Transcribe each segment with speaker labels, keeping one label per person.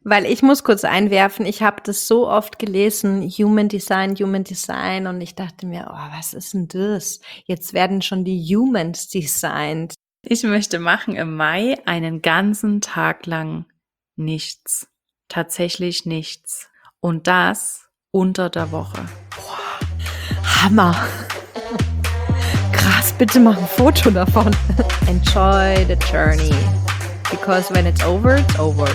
Speaker 1: Weil ich muss kurz einwerfen, ich habe das so oft gelesen, Human Design, und ich dachte mir, oh, was ist denn das? Jetzt werden schon die Humans designed.
Speaker 2: Ich möchte machen im Mai einen ganzen Tag lang nichts. Tatsächlich nichts. Und das unter der Woche.
Speaker 1: Hammer! Krass, bitte mach ein Foto davon. Enjoy the journey. Because when it's over, it's over.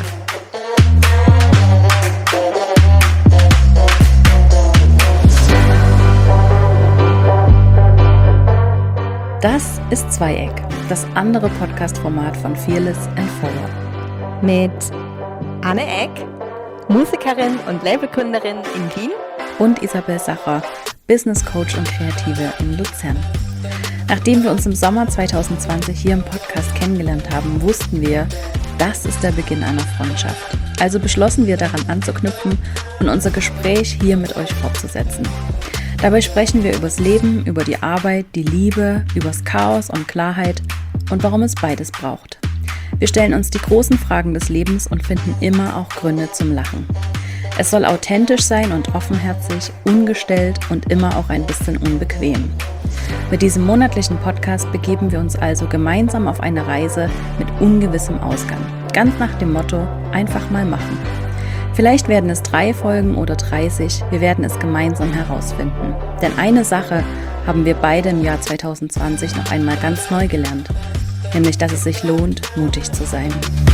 Speaker 2: Das ist Zweieck, das andere Podcast-Format von Fearless and Forward.
Speaker 1: Mit Anne Eck, Musikerin und Labelgründerin in Wien.
Speaker 2: Und Isabel Sacher, Business Coach und Kreative in Luzern. Nachdem wir uns im Sommer 2020 hier im Podcast kennengelernt haben, wussten wir, das ist der Beginn einer Freundschaft. Also beschlossen wir daran anzuknüpfen und unser Gespräch hier mit euch fortzusetzen. Dabei sprechen wir übers Leben, über die Arbeit, die Liebe, übers Chaos und Klarheit und warum es beides braucht. Wir stellen uns die großen Fragen des Lebens und finden immer auch Gründe zum Lachen. Es soll authentisch sein und offenherzig, ungestellt und immer auch ein bisschen unbequem. Mit diesem monatlichen Podcast begeben wir uns also gemeinsam auf eine Reise mit ungewissem Ausgang. Ganz nach dem Motto, einfach mal machen. Vielleicht werden es 3 Folgen oder 30, wir werden es gemeinsam herausfinden. Denn eine Sache haben wir beide im Jahr 2020 noch einmal ganz neu gelernt. Nämlich, dass es sich lohnt, mutig zu sein.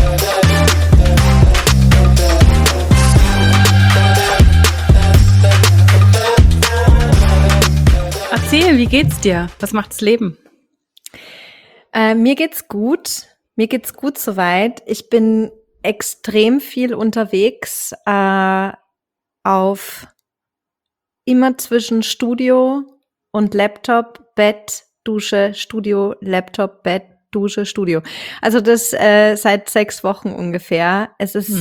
Speaker 2: Erzähl, wie geht's dir? Was macht das Leben?
Speaker 1: Mir geht's gut. Mir geht's gut soweit. Ich bin extrem viel unterwegs, auf immer zwischen Studio und Laptop, Bett, Dusche, Studio, Laptop, Bett, Dusche, Studio. Also das seit 6 Wochen ungefähr. Es ist,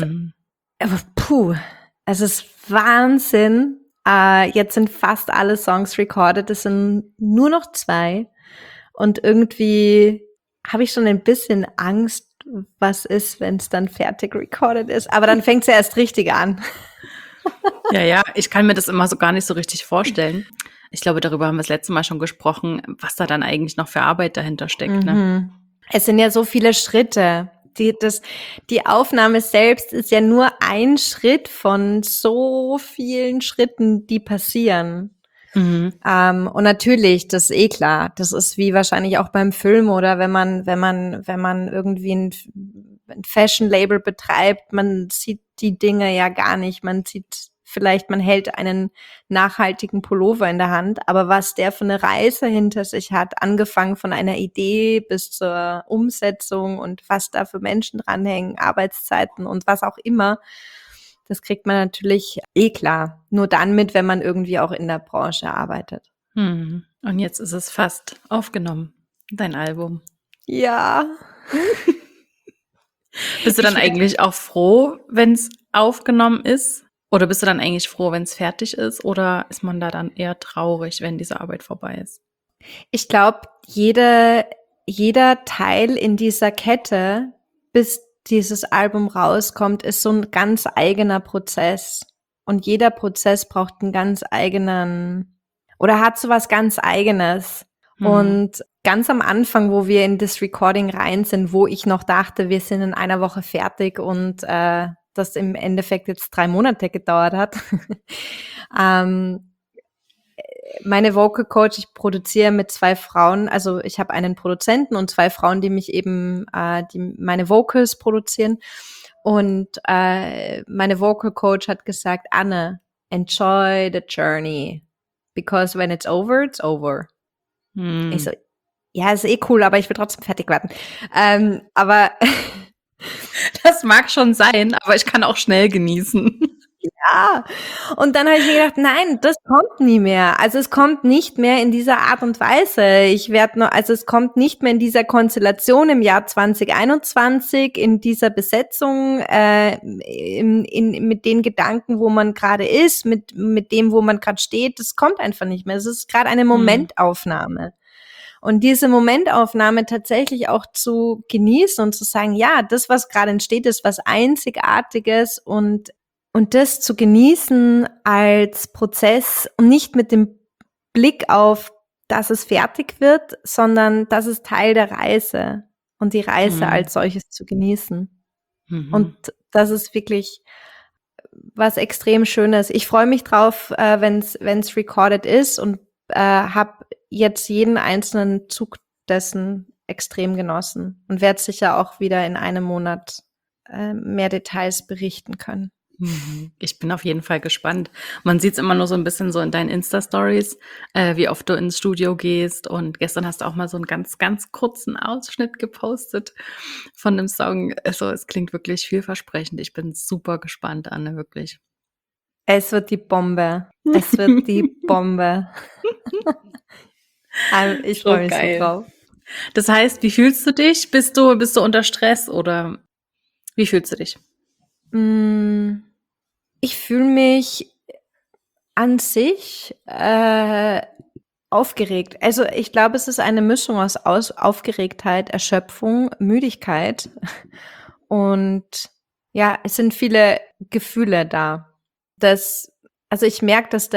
Speaker 1: es ist Wahnsinn. Jetzt sind fast alle Songs recorded. Es sind nur noch 2. Und irgendwie habe ich schon ein bisschen Angst, was ist, wenn es dann fertig recorded ist. Aber dann fängt es ja erst richtig an.
Speaker 2: Ja, ich kann mir das immer so gar nicht so richtig vorstellen. Ich glaube, darüber haben wir das letzte Mal schon gesprochen, was da dann eigentlich noch für Arbeit dahinter steckt. Ne?
Speaker 1: Es sind ja so viele Schritte. Die Aufnahme selbst ist ja nur ein Schritt von so vielen Schritten, die passieren. Und natürlich, das ist klar. Das ist wie wahrscheinlich auch beim Film oder wenn man irgendwie ein Fashion-Label betreibt, man sieht die Dinge ja gar nicht. Man hält einen nachhaltigen Pullover in der Hand, aber was der für eine Reise hinter sich hat, angefangen von einer Idee bis zur Umsetzung und was da für Menschen dranhängen, Arbeitszeiten und was auch immer, das kriegt man natürlich klar. Nur dann mit, wenn man irgendwie auch in der Branche arbeitet.
Speaker 2: Und jetzt ist es fast aufgenommen, dein Album.
Speaker 1: Ja.
Speaker 2: Bist du dann eigentlich auch froh, wenn es aufgenommen ist? Oder bist du dann eigentlich froh, wenn es fertig ist? Oder ist man da dann eher traurig, wenn diese Arbeit vorbei ist?
Speaker 1: Ich glaube, jeder Teil in dieser Kette, bis dieses Album rauskommt, ist so ein ganz eigener Prozess. Und jeder Prozess braucht einen ganz eigenen oder hat so was ganz Eigenes. Und ganz am Anfang, wo wir in das Recording rein sind, wo ich noch dachte, wir sind in einer Woche fertig und das im Endeffekt jetzt 3 Monate gedauert hat. Meine Vocal Coach, ich produziere mit 2 Frauen, also ich habe einen Produzenten und 2 Frauen, die mich eben, die meine Vocals produzieren. Und meine Vocal Coach hat gesagt, Anne, enjoy the journey, because when it's over, it's over. Ich so, ja, ist cool, aber ich will trotzdem fertig werden. Aber
Speaker 2: das mag schon sein, aber ich kann auch schnell genießen.
Speaker 1: Ja, und dann habe ich mir gedacht, nein, das kommt nie mehr. Also es kommt nicht mehr in dieser Art und Weise. Es kommt nicht mehr in dieser Konstellation im Jahr 2021, in dieser Besetzung, mit den Gedanken, wo man gerade ist, mit dem, wo man gerade steht. Das kommt einfach nicht mehr. Es ist gerade eine Momentaufnahme. Und diese Momentaufnahme tatsächlich auch zu genießen und zu sagen, ja, das, was gerade entsteht, ist was Einzigartiges und das zu genießen als Prozess und nicht mit dem Blick auf, dass es fertig wird, sondern das ist Teil der Reise und die Reise als solches zu genießen. Und das ist wirklich was extrem Schönes. Ich freue mich drauf, wenn's recorded ist und habe jetzt jeden einzelnen Zug dessen extrem genossen und werde sicher auch wieder in einem Monat mehr Details berichten können.
Speaker 2: Ich bin auf jeden Fall gespannt. Man sieht es immer nur so ein bisschen so in deinen Insta-Stories, wie oft du ins Studio gehst. Und gestern hast du auch mal so einen ganz, ganz kurzen Ausschnitt gepostet von dem Song. Also es klingt wirklich vielversprechend. Ich bin super gespannt, Anne, wirklich.
Speaker 1: Es wird die Bombe. Es wird die Bombe. Ich freue mich so drauf.
Speaker 2: Das heißt, wie fühlst du dich? Bist du unter Stress oder wie fühlst du dich?
Speaker 1: Ich fühle mich an sich aufgeregt. Also ich glaube, es ist eine Mischung aus Aufgeregtheit, Erschöpfung, Müdigkeit und ja, es sind viele Gefühle da. Also ich merke, dass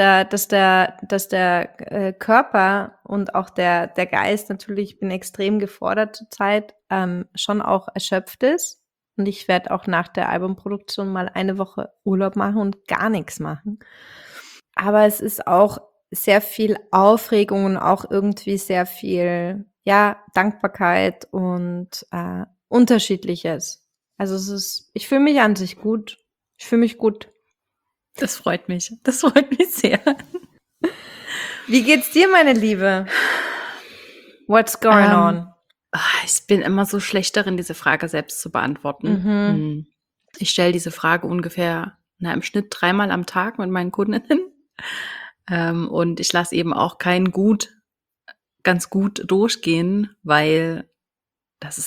Speaker 1: der Körper und auch der Geist natürlich, ich bin extrem gefordert zurzeit, schon auch erschöpft ist. Und ich werde auch nach der Albumproduktion mal eine Woche Urlaub machen und gar nichts machen. Aber es ist auch sehr viel Aufregung und auch irgendwie sehr viel, ja, Dankbarkeit und Unterschiedliches. Also ich fühle mich an sich gut. Ich fühle mich gut.
Speaker 2: Das freut mich. Das freut mich sehr.
Speaker 1: Wie geht's dir, meine Liebe? What's going on?
Speaker 2: Ich bin immer so schlecht darin, diese Frage selbst zu beantworten. Ich stelle diese Frage ungefähr im Schnitt 3-mal am Tag mit meinen Kundinnen. Und ich lasse eben auch kein ganz gut durchgehen, weil das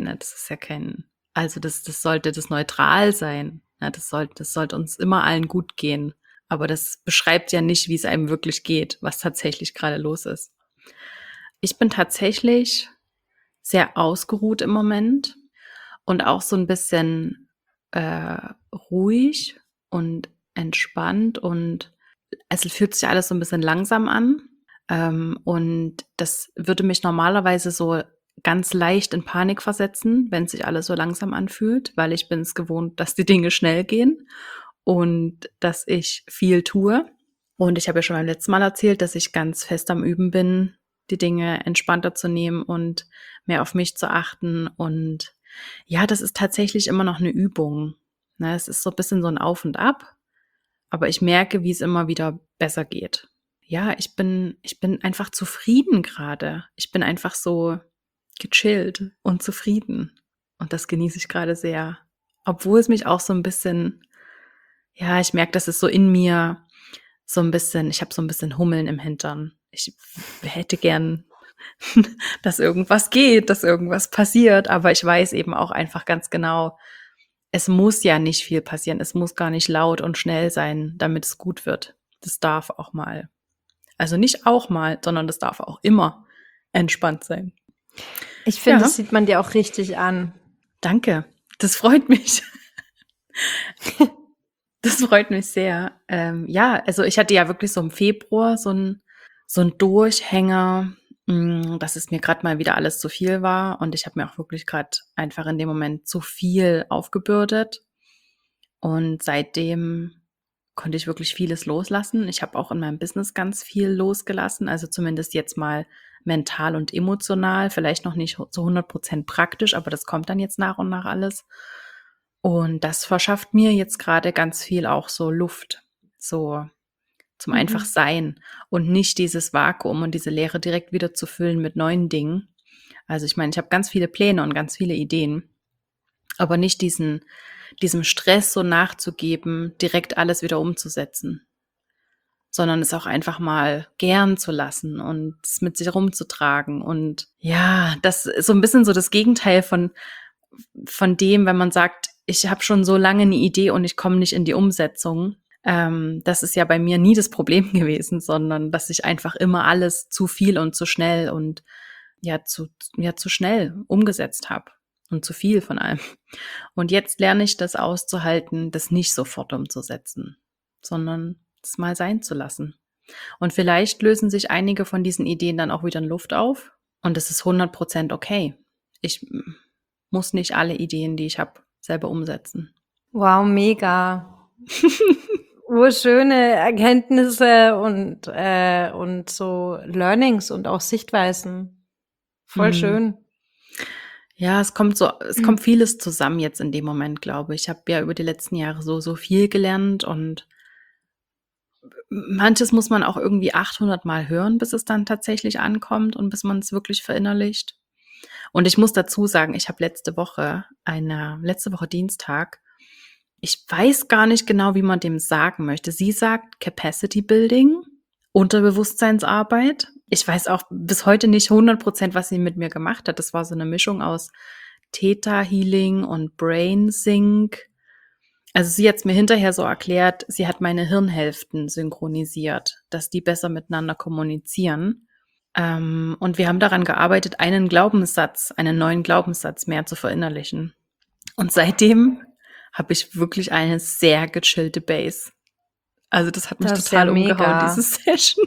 Speaker 2: sollte das neutral sein. Ja, das sollte uns immer allen gut gehen. Aber das beschreibt ja nicht, wie es einem wirklich geht, was tatsächlich gerade los ist. Ich bin tatsächlich sehr ausgeruht im Moment und auch so ein bisschen ruhig und entspannt und es fühlt sich alles so ein bisschen langsam an. Und das würde mich normalerweise so ganz leicht in Panik versetzen, wenn sich alles so langsam anfühlt, weil ich bin es gewohnt, dass die Dinge schnell gehen und dass ich viel tue. Und ich habe ja schon beim letzten Mal erzählt, dass ich ganz fest am Üben bin, die Dinge entspannter zu nehmen und mehr auf mich zu achten. Und ja, das ist tatsächlich immer noch eine Übung. Ne, es ist so ein bisschen so ein Auf und Ab, aber ich merke, wie es immer wieder besser geht. Ja, ich bin einfach zufrieden gerade. Ich bin einfach so gechillt und zufrieden. Und das genieße ich gerade sehr. Obwohl es mich auch so ein bisschen, ja, ich merke, dass es so in mir so ein bisschen, ich habe so ein bisschen Hummeln im Hintern. Ich hätte gern, dass irgendwas geht, dass irgendwas passiert, aber ich weiß eben auch einfach ganz genau, es muss ja nicht viel passieren. Es muss gar nicht laut und schnell sein, damit es gut wird. Das darf auch mal. Also nicht auch mal, sondern das darf auch immer entspannt sein.
Speaker 1: Ich finde, das sieht man dir auch richtig an.
Speaker 2: Danke. Das freut mich. Das freut mich sehr. Ja, also ich hatte ja wirklich so im Februar so ein Durchhänger, dass es mir gerade mal wieder alles zu viel war. Und ich habe mir auch wirklich gerade einfach in dem Moment zu viel aufgebürdet. Und seitdem konnte ich wirklich vieles loslassen. Ich habe auch in meinem Business ganz viel losgelassen, also zumindest jetzt mal mental und emotional, vielleicht noch nicht zu 100% praktisch, aber das kommt dann jetzt nach und nach alles. Und das verschafft mir jetzt gerade ganz viel auch so Luft, so zum einfach Sein und nicht dieses Vakuum und diese Leere direkt wieder zu füllen mit neuen Dingen. Also ich meine, ich habe ganz viele Pläne und ganz viele Ideen, aber nicht diesem Stress so nachzugeben, direkt alles wieder umzusetzen, sondern es auch einfach mal gern zu lassen und es mit sich rumzutragen. Und ja, das ist so ein bisschen so das Gegenteil von dem, wenn man sagt, ich habe schon so lange eine Idee und ich komme nicht in die Umsetzung. Das ist ja bei mir nie das Problem gewesen, sondern dass ich einfach immer alles zu viel und zu schnell und zu schnell umgesetzt habe und zu viel von allem. Und jetzt lerne ich das auszuhalten, das nicht sofort umzusetzen, sondern es mal sein zu lassen. Und vielleicht lösen sich einige von diesen Ideen dann auch wieder in Luft auf und es ist 100% okay. Ich muss nicht alle Ideen, die ich habe, selber umsetzen.
Speaker 1: Wow, mega. Urschöne Erkenntnisse und so Learnings und auch Sichtweisen. Voll schön.
Speaker 2: Ja, es kommt vieles zusammen jetzt in dem Moment, glaube ich. Ich habe ja über die letzten Jahre so viel gelernt und manches muss man auch irgendwie 800 Mal hören, bis es dann tatsächlich ankommt und bis man es wirklich verinnerlicht. Und ich muss dazu sagen, ich habe letzte Woche Dienstag, ich weiß gar nicht genau, wie man dem sagen möchte. Sie sagt Capacity Building, Unterbewusstseinsarbeit. Ich weiß auch bis heute nicht 100%, was sie mit mir gemacht hat. Das war so eine Mischung aus Theta Healing und Brain Sync. Also sie hat es mir hinterher so erklärt, sie hat meine Hirnhälften synchronisiert, dass die besser miteinander kommunizieren. Und wir haben daran gearbeitet, einen neuen Glaubenssatz mehr zu verinnerlichen. Und seitdem habe ich wirklich eine sehr gechillte Base. Also das hat mich total umgehauen, diese Session.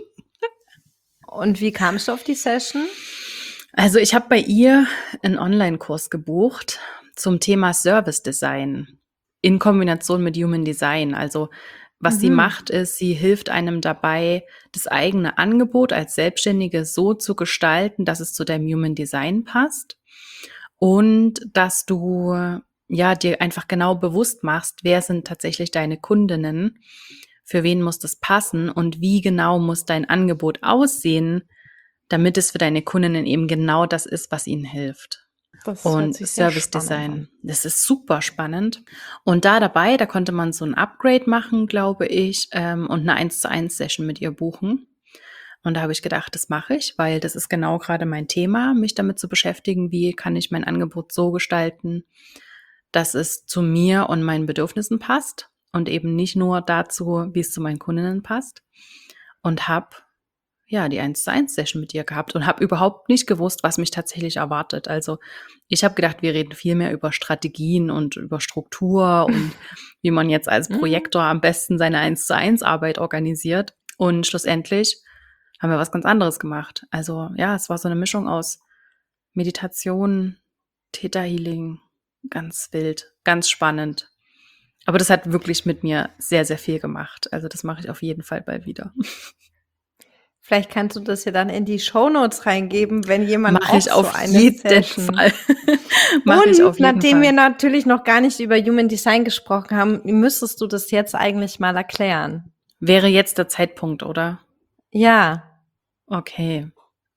Speaker 1: Und wie kamst du auf die Session?
Speaker 2: Also ich habe bei ihr einen Online-Kurs gebucht zum Thema Service Design in Kombination mit Human Design. Also was sie macht, ist, sie hilft einem dabei, das eigene Angebot als Selbstständige so zu gestalten, dass es zu deinem Human Design passt und dass du dir einfach genau bewusst machst, wer sind tatsächlich deine Kundinnen, für wen muss das passen und wie genau muss dein Angebot aussehen, damit es für deine Kundinnen eben genau das ist, was ihnen hilft. Und Service Design, das ist super spannend. Und da konnte man so ein Upgrade machen, glaube ich, und eine 1:1 Session mit ihr buchen. Und da habe ich gedacht, das mache ich, weil das ist genau gerade mein Thema, mich damit zu beschäftigen, wie kann ich mein Angebot so gestalten, dass es zu mir und meinen Bedürfnissen passt und eben nicht nur dazu, wie es zu meinen Kundinnen passt. Und habe die 1:1 Session mit ihr gehabt und habe überhaupt nicht gewusst, was mich tatsächlich erwartet. Also ich habe gedacht, wir reden viel mehr über Strategien und über Struktur und wie man jetzt als Projektor am besten seine 1:1 Arbeit organisiert. Und schlussendlich haben wir was ganz anderes gemacht. Also ja, es war so eine Mischung aus Meditation, Theta Healing, ganz wild, ganz spannend. Aber das hat wirklich mit mir sehr, sehr viel gemacht. Also das mache ich auf jeden Fall bald wieder.
Speaker 1: Vielleicht kannst du das ja dann in die Shownotes reingeben, wenn jemand
Speaker 2: Mach ich
Speaker 1: auch
Speaker 2: auf
Speaker 1: so eine
Speaker 2: jeden
Speaker 1: Session.
Speaker 2: Fall. Mach ich auf jeden
Speaker 1: nachdem
Speaker 2: Fall.
Speaker 1: wir natürlich noch gar nicht über Human Design gesprochen haben, müsstest du das jetzt eigentlich mal erklären.
Speaker 2: Wäre jetzt der Zeitpunkt, oder?
Speaker 1: Ja.
Speaker 2: Okay.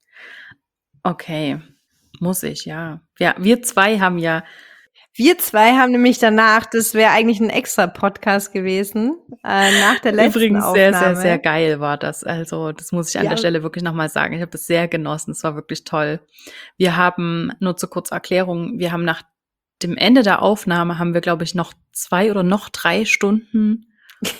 Speaker 2: Muss ich, ja. Ja, wir zwei haben
Speaker 1: nämlich danach, das wäre eigentlich ein extra Podcast gewesen, nach der letzten
Speaker 2: übrigens
Speaker 1: Aufnahme.
Speaker 2: sehr, sehr, sehr geil war das. Also das muss ich an der Stelle wirklich nochmal sagen. Ich habe es sehr genossen. Es war wirklich toll. Wir haben, nur zur Kurzerklärung, wir haben nach dem Ende der Aufnahme haben wir, glaube ich, noch 2 oder noch 3 Stunden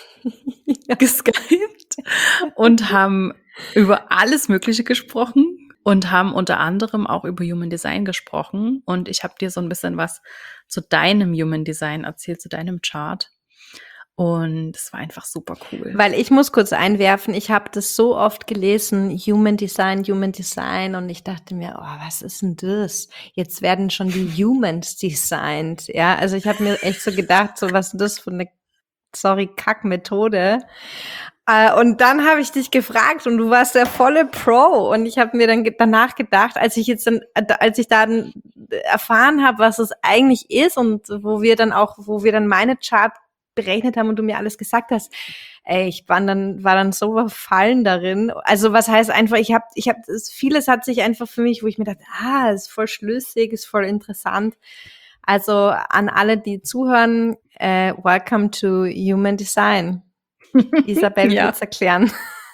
Speaker 2: geskypt und haben über alles Mögliche gesprochen und haben unter anderem auch über Human Design gesprochen. Und ich habe dir so ein bisschen was zu deinem Human Design erzählt, zu deinem Chart. Und es war einfach super cool.
Speaker 1: Weil ich muss kurz einwerfen, ich habe das so oft gelesen, Human Design, und ich dachte mir, was ist denn das? Jetzt werden schon die Humans designed. Ja, also ich habe mir echt so gedacht, so was ist das für eine, Kack-Methode. Und dann habe ich dich gefragt und du warst der volle Pro. Und ich habe mir dann danach gedacht, als ich dann erfahren habe, was es eigentlich ist und wo wir dann meine Chart berechnet haben und du mir alles gesagt hast, ich war dann so verfallen darin. Also was heißt einfach, vieles hat sich einfach für mich, wo ich mir dachte, ist voll schlüssig, ist voll interessant. Also an alle, die zuhören, welcome to Human Design. Isabel will es erklären.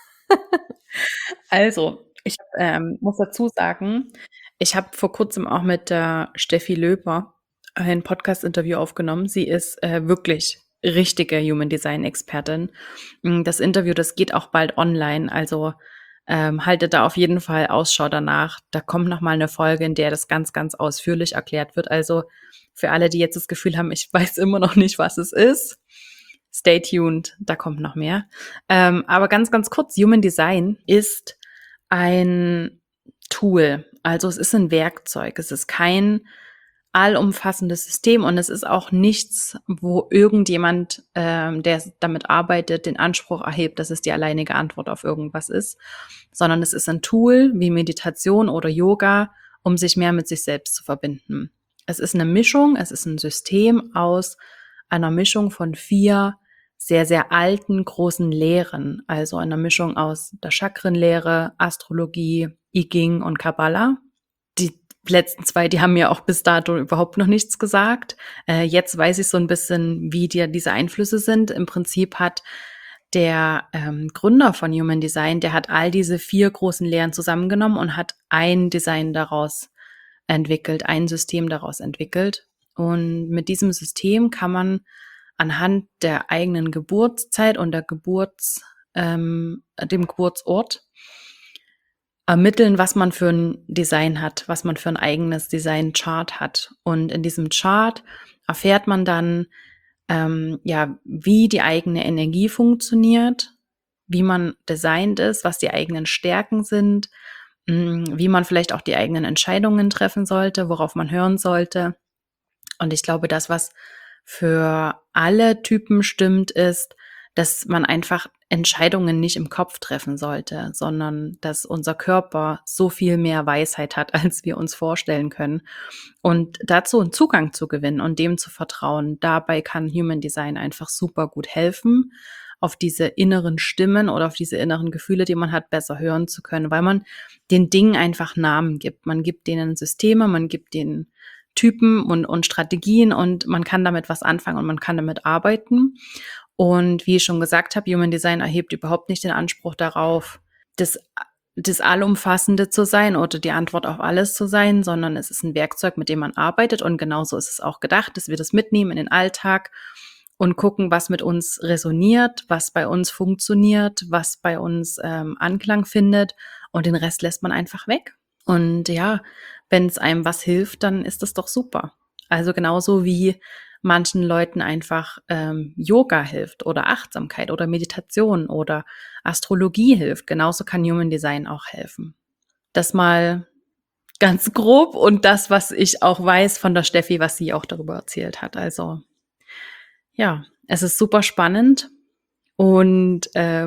Speaker 2: Also, ich muss dazu sagen, ich habe vor kurzem auch mit der Steffi Löper ein Podcast-Interview aufgenommen. Sie ist wirklich richtige Human Design Expertin. Das Interview, das geht auch bald online. Also haltet da auf jeden Fall Ausschau danach. Da kommt nochmal eine Folge, in der das ganz, ganz ausführlich erklärt wird. Also für alle, die jetzt das Gefühl haben, ich weiß immer noch nicht, was es ist, stay tuned, da kommt noch mehr. Aber ganz, ganz kurz, Human Design ist ein Tool. Also es ist ein Werkzeug. Es ist kein allumfassendes System und es ist auch nichts, wo irgendjemand, der damit arbeitet, den Anspruch erhebt, dass es die alleinige Antwort auf irgendwas ist, sondern es ist ein Tool wie Meditation oder Yoga, um sich mehr mit sich selbst zu verbinden. Es ist eine Mischung, es ist ein System aus einer Mischung von 4 sehr, sehr alten, großen Lehren, also einer Mischung aus der Chakrenlehre, Astrologie, I Ching und Kabbalah. Die letzten 2, die haben mir auch bis dato überhaupt noch nichts gesagt. Jetzt weiß ich so ein bisschen, wie diese Einflüsse sind. Im Prinzip hat der Gründer von Human Design, der hat all diese 4 großen Lehren zusammengenommen und hat ein Design daraus entwickelt, ein System daraus entwickelt. Und mit diesem System kann man anhand der eigenen Geburtszeit und dem Geburtsort ermitteln, was man für ein Design hat, was man für ein eigenes Design-Chart hat. Und in diesem Chart erfährt man dann, wie die eigene Energie funktioniert, wie man designt ist, was die eigenen Stärken sind, wie man vielleicht auch die eigenen Entscheidungen treffen sollte, worauf man hören sollte. Und ich glaube, das, was für alle Typen stimmt, ist, dass man einfach Entscheidungen nicht im Kopf treffen sollte, sondern dass unser Körper so viel mehr Weisheit hat, als wir uns vorstellen können. Und dazu einen Zugang zu gewinnen und dem zu vertrauen, dabei kann Human Design einfach super gut helfen, auf diese inneren Stimmen oder auf diese inneren Gefühle, die man hat, besser hören zu können, weil man den Dingen einfach Namen gibt. Man gibt denen Systeme, man gibt denen Typen und Strategien und man kann damit was anfangen und man kann damit arbeiten. Und wie ich schon gesagt habe, Human Design erhebt überhaupt nicht den Anspruch darauf, das Allumfassende zu sein oder die Antwort auf alles zu sein, sondern es ist ein Werkzeug, mit dem man arbeitet und genauso ist es auch gedacht, dass wir das mitnehmen in den Alltag und gucken, was mit uns resoniert, was bei uns funktioniert, was bei uns Anklang findet und den Rest lässt man einfach weg. Und ja, wenn es einem was hilft, dann ist das doch super. Also genauso wie manchen Leuten einfach Yoga hilft oder Achtsamkeit oder Meditation oder Astrologie hilft. Genauso kann Human Design auch helfen. Das mal ganz grob und das, was ich auch weiß von der Steffi, was sie auch darüber erzählt hat. Also ja, es ist super spannend und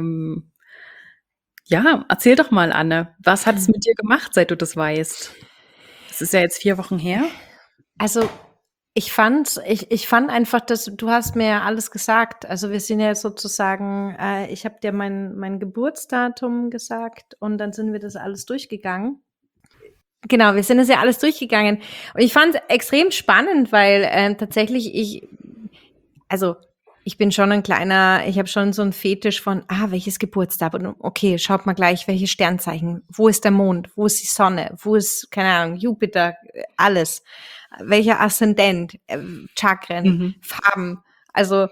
Speaker 2: erzähl doch mal, Anne, was hat es mit dir gemacht, seit du das weißt? Es ist ja jetzt 4 Wochen her.
Speaker 1: Also ich fand einfach, dass du hast mir ja alles gesagt. Also wir sind ja sozusagen, ich habe dir mein Geburtsdatum gesagt und dann sind wir das alles durchgegangen. Genau, wir sind das ja alles durchgegangen. Und ich fand es extrem spannend, weil tatsächlich ich bin schon ich habe schon so einen Fetisch von, welches Geburtsdatum? Okay, schaut mal gleich, welche Sternzeichen, wo ist der Mond, wo ist die Sonne, wo ist, keine Ahnung, Jupiter, alles. Welcher Aszendent, Chakren, Farben. Also,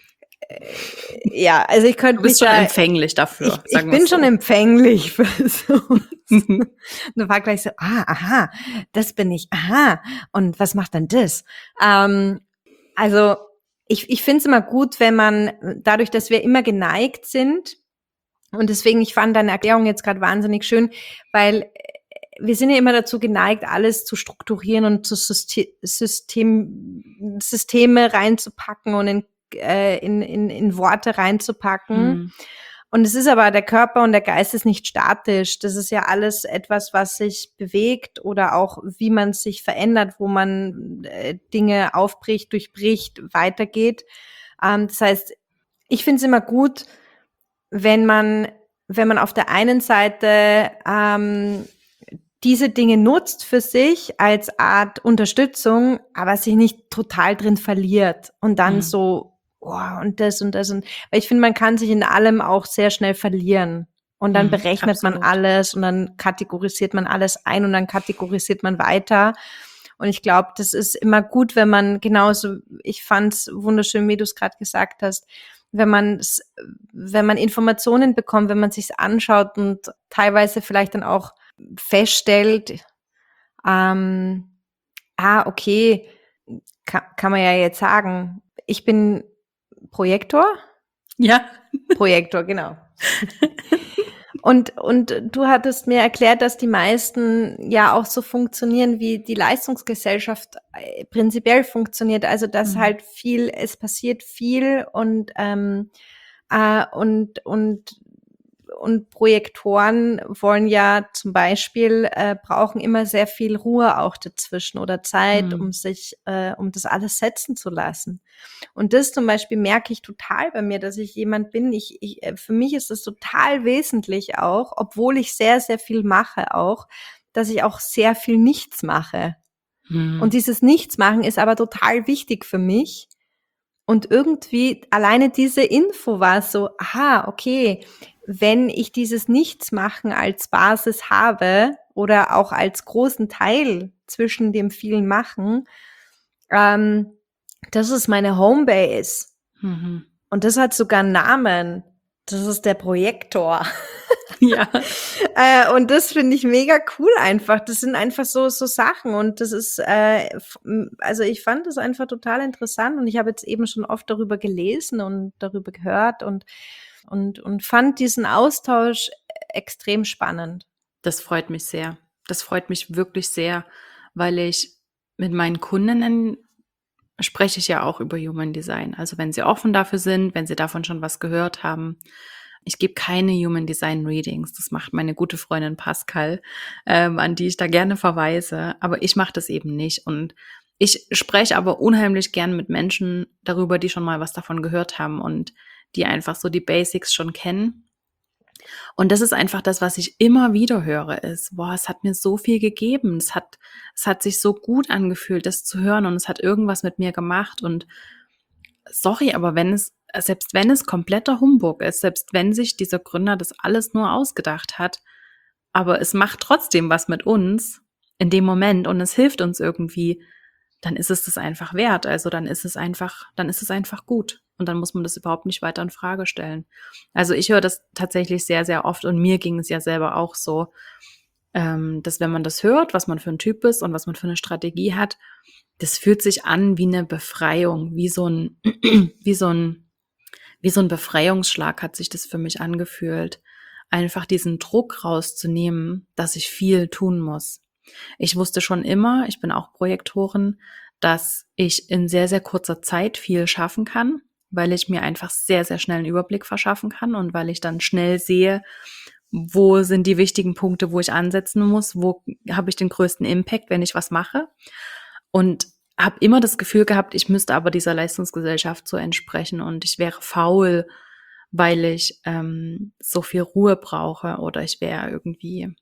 Speaker 1: also ich könnte mich
Speaker 2: schon empfänglich dafür.
Speaker 1: Ich bin schon empfänglich für sowas. Und dann war gleich so, aha, das bin ich, aha. Und was macht denn das? Also, ich finde es immer gut, wenn man, dadurch, dass wir immer geneigt sind, und deswegen, ich fand deine Erklärung jetzt gerade wahnsinnig schön, weil wir sind ja immer dazu geneigt, alles zu strukturieren und zu Systeme reinzupacken und in Worte reinzupacken. Und es ist aber, der Körper und der Geist ist nicht statisch. Das ist ja alles etwas, was sich bewegt oder auch wie man sich verändert, wo man Dinge aufbricht, durchbricht, weitergeht. Das heißt, ich finde es immer gut, wenn man auf der einen Seite diese Dinge nutzt für sich als Art Unterstützung, aber sich nicht total drin verliert und dann so, und das und das. Und weil ich finde, man kann sich in allem auch sehr schnell verlieren. Und dann berechnet man alles und dann kategorisiert man alles ein und dann kategorisiert man weiter. Und ich glaube, das ist immer gut, wenn man genauso, ich fand's wunderschön, wie du es gerade gesagt hast, wenn man Informationen bekommt, wenn man sich's anschaut und teilweise vielleicht dann auch feststellt, okay, kann man ja jetzt sagen, ich bin Projektor, genau. Und du hattest mir erklärt, dass die meisten ja auch so funktionieren, wie die Leistungsgesellschaft prinzipiell funktioniert. Also dass halt es passiert viel und Projektoren wollen ja zum Beispiel, brauchen immer sehr viel Ruhe auch dazwischen oder Zeit, um das alles setzen zu lassen. Und das zum Beispiel merke ich total bei mir, dass ich jemand bin, für mich ist es total wesentlich auch, obwohl ich sehr, sehr viel mache auch, dass ich auch sehr viel nichts mache. Und dieses Nichtsmachen ist aber total wichtig für mich. Und irgendwie alleine diese Info war so, okay, wenn ich dieses Nichtsmachen als Basis habe oder auch als großen Teil zwischen dem vielen Machen, das ist meine Homebase. Und das hat sogar einen Namen. Das ist der Projektor.
Speaker 2: Ja.
Speaker 1: Und das finde ich mega cool einfach. Das sind einfach so Sachen und das ist, also ich fand das einfach total interessant und ich habe jetzt eben schon oft darüber gelesen und darüber gehört und fand diesen Austausch extrem spannend.
Speaker 2: Das freut mich sehr. Das freut mich wirklich sehr, weil ich mit meinen Kundinnen spreche ich ja auch über Human Design. Also wenn sie offen dafür sind, wenn sie davon schon was gehört haben. Ich gebe keine Human Design Readings. Das macht meine gute Freundin Pascal, an die ich da gerne verweise. Aber ich mache das eben nicht. Und ich spreche aber unheimlich gern mit Menschen darüber, die schon mal was davon gehört haben und die einfach so die Basics schon kennen. Und das ist einfach das, was ich immer wieder höre, ist, es hat mir so viel gegeben. Es hat sich so gut angefühlt, das zu hören und es hat irgendwas mit mir gemacht. Und sorry, aber selbst wenn es kompletter Humbug ist, selbst wenn sich dieser Gründer das alles nur ausgedacht hat, aber es macht trotzdem was mit uns in dem Moment und es hilft uns irgendwie, dann ist es das einfach wert. Also dann ist es einfach gut. Und dann muss man das überhaupt nicht weiter in Frage stellen. Also ich höre das tatsächlich sehr, sehr oft und mir ging es ja selber auch so, dass wenn man das hört, was man für ein Typ ist und was man für eine Strategie hat, das fühlt sich an wie eine Befreiung, wie so ein Befreiungsschlag hat sich das für mich angefühlt. Einfach diesen Druck rauszunehmen, dass ich viel tun muss. Ich wusste schon immer, ich bin auch Projektorin, dass ich in sehr, sehr kurzer Zeit viel schaffen kann, weil ich mir einfach sehr, sehr schnell einen Überblick verschaffen kann und weil ich dann schnell sehe, wo sind die wichtigen Punkte, wo ich ansetzen muss, wo habe ich den größten Impact, wenn ich was mache. Und habe immer das Gefühl gehabt, ich müsste aber dieser Leistungsgesellschaft so entsprechen und ich wäre faul, weil ich so viel Ruhe brauche oder ich wäre irgendwie,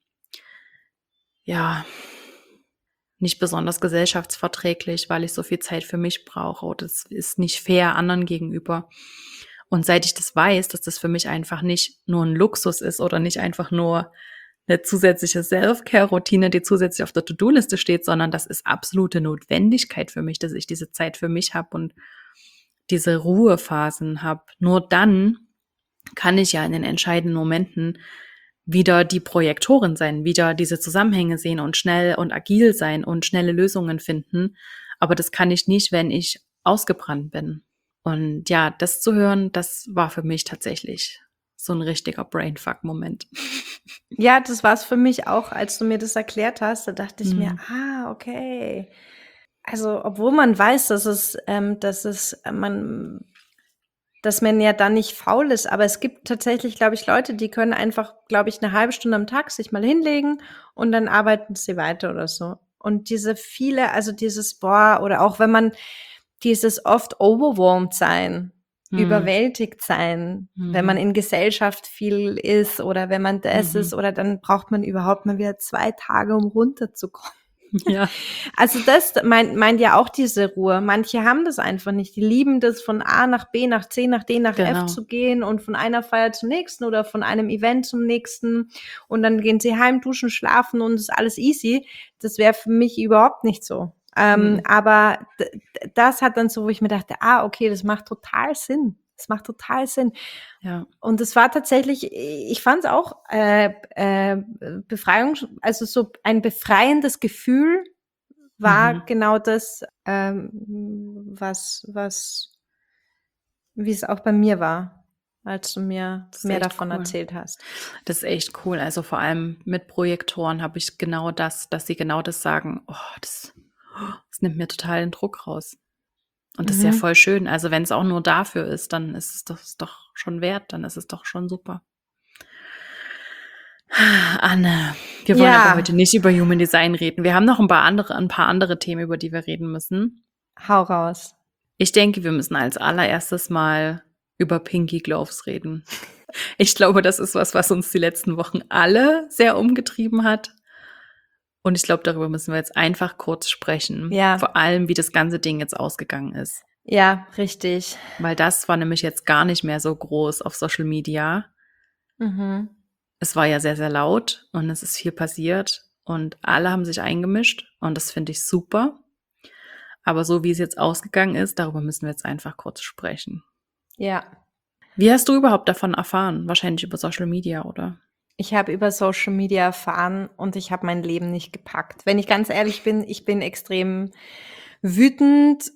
Speaker 2: nicht besonders gesellschaftsverträglich, weil ich so viel Zeit für mich brauche oder es ist nicht fair anderen gegenüber. Und seit ich das weiß, dass das für mich einfach nicht nur ein Luxus ist oder nicht einfach nur eine zusätzliche Self-Care-Routine, die zusätzlich auf der To-Do-Liste steht, sondern das ist absolute Notwendigkeit für mich, dass ich diese Zeit für mich habe und diese Ruhephasen habe. Nur dann kann ich ja in den entscheidenden Momenten wieder die Projektorin sein, wieder diese Zusammenhänge sehen und schnell und agil sein und schnelle Lösungen finden. Aber das kann ich nicht, wenn ich ausgebrannt bin. Und ja, das zu hören, das war für mich tatsächlich so ein richtiger Brainfuck-Moment.
Speaker 1: Ja, das war's für mich auch, als du mir das erklärt hast. Da dachte ich mir, okay. Also, obwohl man weiß, dass man ja dann nicht faul ist, aber es gibt tatsächlich, glaube ich, Leute, die können einfach, glaube ich, eine halbe Stunde am Tag sich mal hinlegen und dann arbeiten sie weiter oder so. Und dieses oder auch wenn man dieses oft overwhelmed sein, überwältigt sein, wenn man in Gesellschaft viel ist oder wenn man das ist oder dann braucht man überhaupt mal wieder 2 Tage, um runterzukommen.
Speaker 2: Ja.
Speaker 1: Also das meint ja auch diese Ruhe. Manche haben das einfach nicht. Die lieben das, von A nach B, nach C, nach D, nach F zu gehen und von einer Feier zum nächsten oder von einem Event zum nächsten. Und dann gehen sie heim, duschen, schlafen und ist alles easy. Das wäre für mich überhaupt nicht so. Aber das hat dann so, wo ich mir dachte, okay, das macht total Sinn. Es macht total Sinn.
Speaker 2: Ja.
Speaker 1: Und es war tatsächlich, ich fand es auch Befreiung, also so ein befreiendes Gefühl war genau das, wie es auch bei mir war, als du mir mehr davon erzählt hast.
Speaker 2: Das ist echt cool. Also vor allem mit Projektoren habe ich genau das, dass sie genau das sagen, das nimmt mir total den Druck raus. Und das ist ja voll schön. Also wenn es auch nur dafür ist, dann ist es doch schon wert, dann ist es doch schon super. Anne, wir wollen aber heute nicht über Human Design reden. Wir haben noch ein paar andere Themen, über die wir reden müssen.
Speaker 1: Hau raus.
Speaker 2: Ich denke, wir müssen als allererstes mal über Pinky Gloves reden. Ich glaube, das ist was uns die letzten Wochen alle sehr umgetrieben hat. Und ich glaube, darüber müssen wir jetzt einfach kurz sprechen.
Speaker 1: Ja.
Speaker 2: Vor allem, wie das ganze Ding jetzt ausgegangen ist.
Speaker 1: Ja, richtig.
Speaker 2: Weil das war nämlich jetzt gar nicht mehr so groß auf Social Media. Es war ja sehr, sehr laut und es ist viel passiert und alle haben sich eingemischt und das finde ich super. Aber so wie es jetzt ausgegangen ist, darüber müssen wir jetzt einfach kurz sprechen.
Speaker 1: Ja.
Speaker 2: Wie hast du überhaupt davon erfahren? Wahrscheinlich über Social Media, oder?
Speaker 1: Ich habe über Social Media erfahren und ich habe mein Leben nicht gepackt. Wenn ich ganz ehrlich bin, ich bin extrem wütend,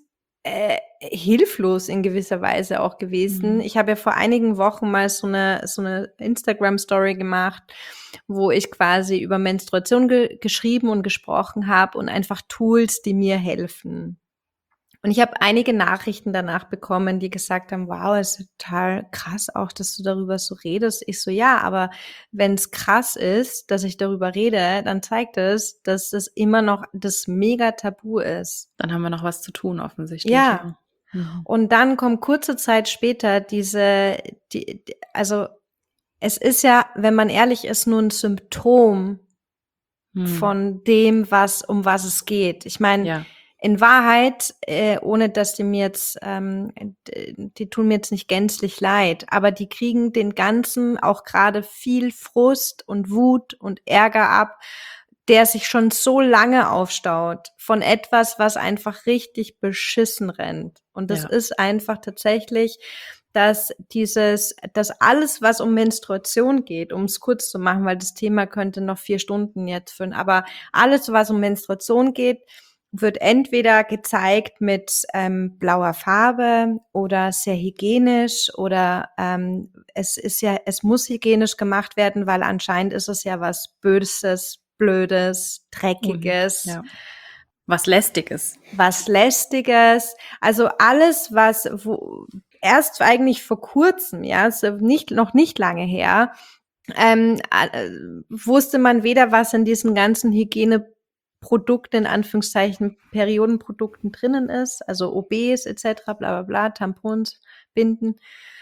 Speaker 1: hilflos in gewisser Weise auch gewesen. Ich habe ja vor einigen Wochen mal so eine Instagram-Story gemacht, wo ich quasi über Menstruation geschrieben und gesprochen habe und einfach Tools, die mir helfen. Und ich habe einige Nachrichten danach bekommen, die gesagt haben, wow, es ist total krass auch, dass du darüber so redest. Ich so, ja, aber wenn es krass ist, dass ich darüber rede, dann zeigt es, dass das immer noch das mega Tabu ist.
Speaker 2: Dann haben wir noch was zu tun, offensichtlich.
Speaker 1: Ja. Und dann kommt kurze Zeit später also es ist ja, wenn man ehrlich ist, nur ein Symptom von dem, um was es geht. Ich meine, in Wahrheit, ohne dass die mir jetzt, die tun mir jetzt nicht gänzlich leid, aber die kriegen den ganzen auch gerade viel Frust und Wut und Ärger ab, der sich schon so lange aufstaut von etwas, was einfach richtig beschissen rennt. Und das ist einfach tatsächlich, dass alles, was um Menstruation geht, um es kurz zu machen, weil das Thema könnte noch 4 Stunden jetzt führen, aber alles, was um Menstruation geht, wird entweder gezeigt mit blauer Farbe oder sehr hygienisch oder es muss hygienisch gemacht werden, weil anscheinend ist es ja was Böses, Blödes, Dreckiges.
Speaker 2: Ja. Was Lästiges.
Speaker 1: Also alles, erst eigentlich vor kurzem, also noch nicht lange her, wusste man weder, was in diesen ganzen Hygieneprodukten, in Anführungszeichen Periodenprodukten drinnen ist, also OBs etc., bla bla bla, Tampons, Binden.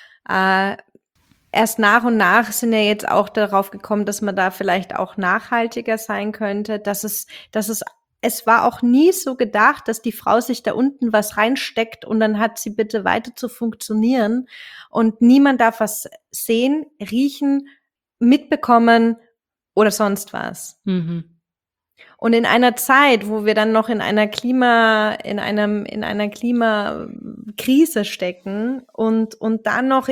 Speaker 1: Erst nach und nach sind ja jetzt auch darauf gekommen, dass man da vielleicht auch nachhaltiger sein könnte, es war auch nie so gedacht, dass die Frau sich da unten was reinsteckt und dann hat sie bitte weiter zu funktionieren und niemand darf was sehen, riechen, mitbekommen oder sonst was. Und in einer Zeit, wo wir dann noch in einer Klimakrise stecken und dann noch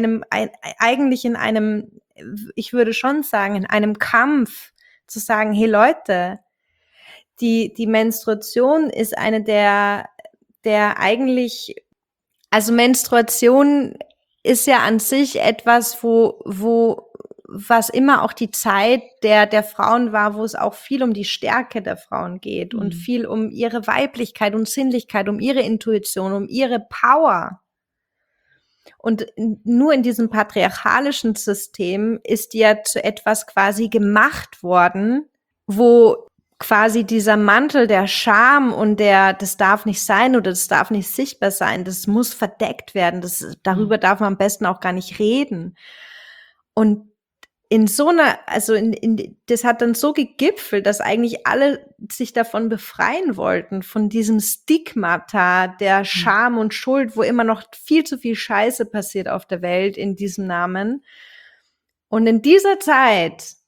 Speaker 1: ich würde schon sagen, in einem Kampf zu sagen, hey Leute, die Menstruation ist eine der eigentlich, also Menstruation ist ja an sich etwas, was immer auch die Zeit der Frauen war, wo es auch viel um die Stärke der Frauen geht und viel um ihre Weiblichkeit und Sinnlichkeit, um ihre Intuition, um ihre Power. Und nur in diesem patriarchalischen System ist ja zu etwas quasi gemacht worden, wo quasi dieser Mantel der Scham und das darf nicht sein oder das darf nicht sichtbar sein, das muss verdeckt werden, darüber darf man am besten auch gar nicht reden. Und in so einer, das hat dann so gegipfelt, dass eigentlich alle sich davon befreien wollten, von diesem Stigmata der Scham und Schuld, wo immer noch viel zu viel Scheiße passiert auf der Welt in diesem Namen. Und in dieser Zeit,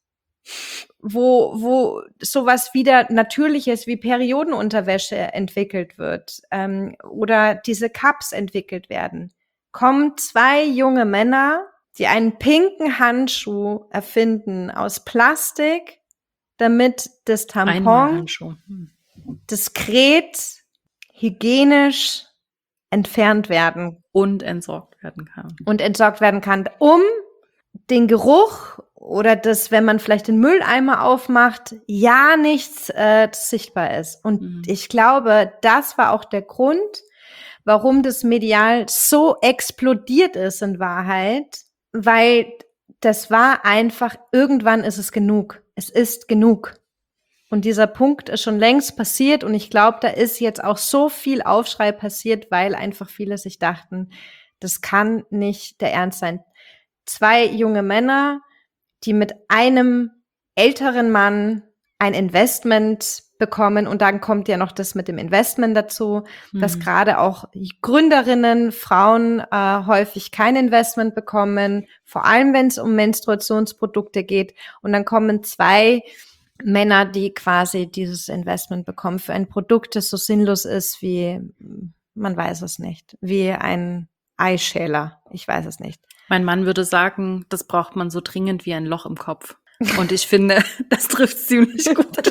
Speaker 1: wo sowas wieder Natürliches wie Periodenunterwäsche entwickelt wird, oder diese Cups entwickelt werden, kommen 2 junge Männer, die einen pinken Handschuh erfinden aus Plastik, damit das Tampon
Speaker 2: Einmalhandschuh.
Speaker 1: diskret, hygienisch entfernt werden
Speaker 2: Und entsorgt werden kann.
Speaker 1: Um den Geruch oder das, wenn man vielleicht den Mülleimer aufmacht, ja nichts sichtbar ist. Und ich glaube, das war auch der Grund, warum das medial so explodiert ist in Wahrheit, weil das war einfach, irgendwann ist es genug. Es ist genug. Und dieser Punkt ist schon längst passiert und ich glaube, da ist jetzt auch so viel Aufschrei passiert, weil einfach viele sich dachten, das kann nicht der Ernst sein. 2 junge Männer, die mit einem älteren Mann ein Investment bekommen und dann kommt ja noch das mit dem Investment dazu, dass gerade auch Gründerinnen, Frauen häufig kein Investment bekommen, vor allem wenn es um Menstruationsprodukte geht und dann kommen 2 Männer, die quasi dieses Investment bekommen für ein Produkt, das so sinnlos ist wie, man weiß es nicht, wie ein Eischäler, ich weiß es nicht.
Speaker 2: Mein Mann würde sagen, das braucht man so dringend wie ein Loch im Kopf. Und ich finde, das trifft ziemlich gut.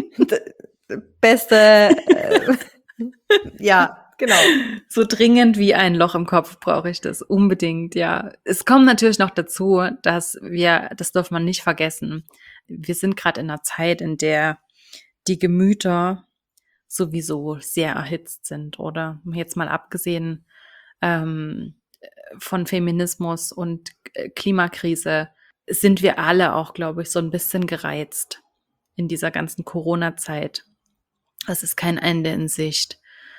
Speaker 1: Beste, ja, genau.
Speaker 2: So dringend wie ein Loch im Kopf brauche ich das unbedingt, ja. Es kommt natürlich noch dazu, dass das darf man nicht vergessen, wir sind gerade in einer Zeit, in der die Gemüter sowieso sehr erhitzt sind, oder? Jetzt mal abgesehen von Feminismus und Klimakrise sind wir alle auch, glaube ich, so ein bisschen gereizt in dieser ganzen Corona-Zeit. Es ist kein Ende in Sicht.